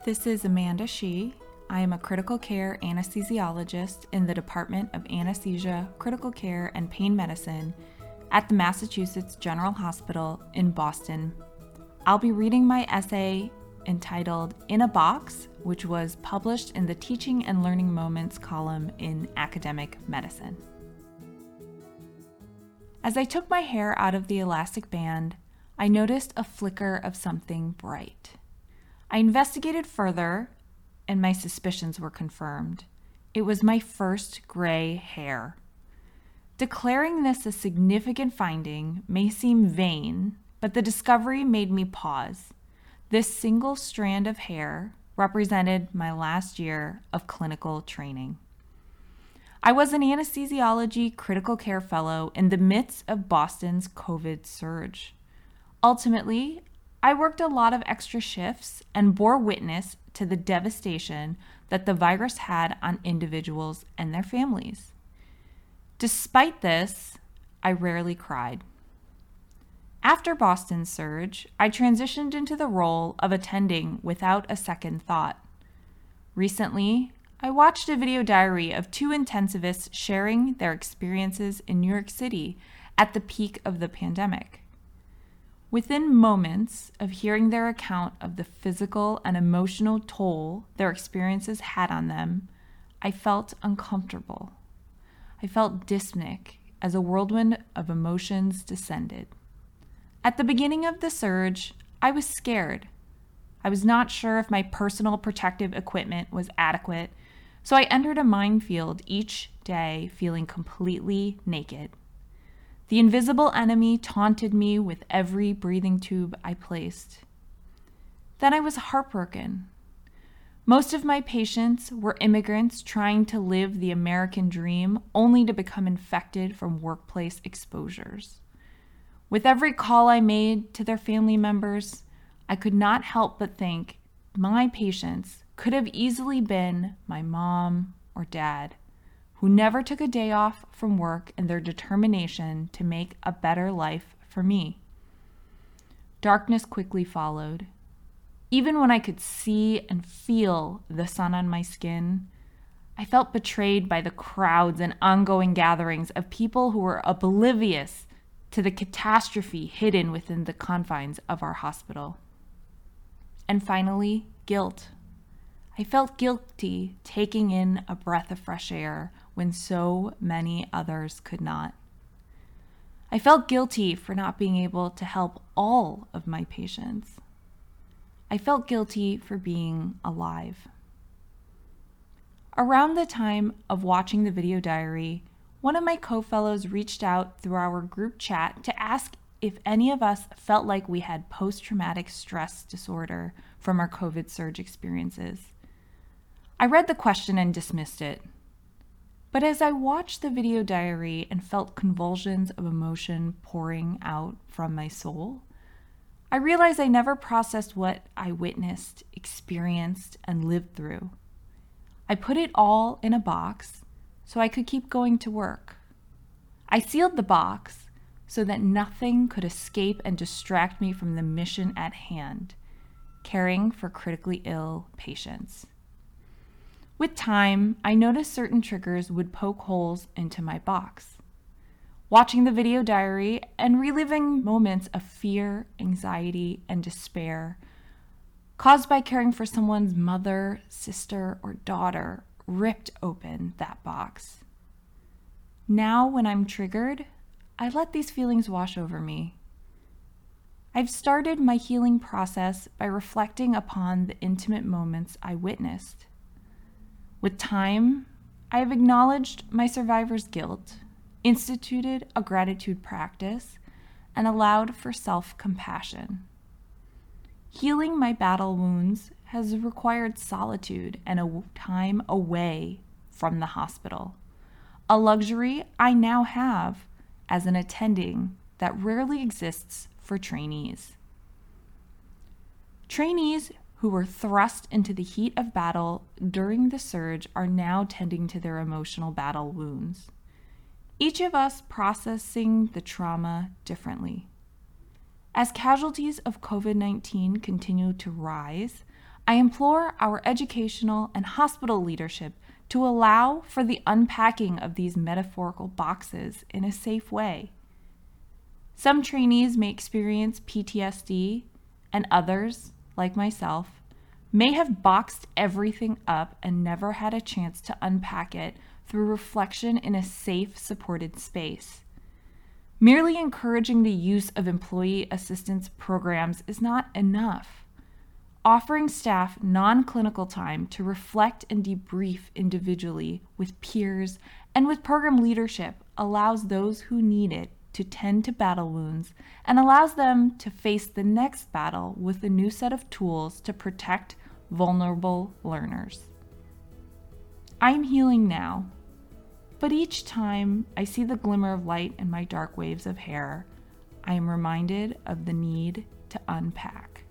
This is Amanda Shee. I am a critical care anesthesiologist in the Department of Anesthesia, Critical Care, and Pain Medicine at the Massachusetts General Hospital in Boston. I'll be reading my essay entitled In a Box, which was published in the Teaching and Learning Moments column in Academic Medicine. As I took my hair out of the elastic band, I noticed a flicker of something bright. I investigated further, and my suspicions were confirmed. It was my first gray hair. Declaring this a significant finding may seem vain, but the discovery made me pause. This single strand of hair represented my last year of clinical training. I was an anesthesiology critical care fellow in the midst of Boston's COVID surge. Ultimately, I worked a lot of extra shifts and bore witness to the devastation that the virus had on individuals and their families. Despite this, I rarely cried. After Boston's surge, I transitioned into the role of attending without a second thought. Recently, I watched a video diary of two intensivists sharing their experiences in New York City at the peak of the pandemic. Within moments of hearing their account of the physical and emotional toll their experiences had on them, I felt uncomfortable. I felt dyspneic as a whirlwind of emotions descended. At the beginning of the surge, I was scared. I was not sure if my personal protective equipment was adequate, so I entered a minefield each day feeling completely naked. The invisible enemy taunted me with every breathing tube I placed. Then I was heartbroken. Most of my patients were immigrants trying to live the American dream only to become infected from workplace exposures. With every call I made to their family members, I could not help but think my patients could have easily been my mom or dad, who never took a day off from work in their determination to make a better life for me. Darkness quickly followed. Even when I could see and feel the sun on my skin, I felt betrayed by the crowds and ongoing gatherings of people who were oblivious to the catastrophe hidden within the confines of our hospital. And finally, guilt. I felt guilty taking in a breath of fresh air when so many others could not. I felt guilty for not being able to help all of my patients. I felt guilty for being alive. Around the time of watching the video diary, one of my co-fellows reached out through our group chat to ask if any of us felt like we had post-traumatic stress disorder from our COVID surge experiences. I read the question and dismissed it. But as I watched the video diary and felt convulsions of emotion pouring out from my soul, I realized I never processed what I witnessed, experienced, and lived through. I put it all in a box so I could keep going to work. I sealed the box so that nothing could escape and distract me from the mission at hand, caring for critically ill patients. With time, I noticed certain triggers would poke holes into my box. Watching the video diary and reliving moments of fear, anxiety, and despair caused by caring for someone's mother, sister, or daughter ripped open that box. Now, when I'm triggered, I let these feelings wash over me. I've started my healing process by reflecting upon the intimate moments I witnessed. With time, I have acknowledged my survivor's guilt, instituted a gratitude practice, and allowed for self-compassion. Healing my battle wounds has required solitude and a time away from the hospital, a luxury I now have as an attending that rarely exists for trainees. Trainees who were thrust into the heat of battle during the surge are now tending to their emotional battle wounds. Each of us processing the trauma differently. As casualties of COVID-19 continue to rise, I implore our educational and hospital leadership to allow for the unpacking of these metaphorical boxes in a safe way. Some trainees may experience PTSD, and others, like myself, may have boxed everything up and never had a chance to unpack it through reflection in a safe, supported space. Merely encouraging the use of employee assistance programs is not enough. Offering staff non-clinical time to reflect and debrief individually with peers and with program leadership allows those who need it to tend to battle wounds and allows them to face the next battle with a new set of tools to protect vulnerable learners. I am healing now, but each time I see the glimmer of light in my dark waves of hair, I am reminded of the need to unpack.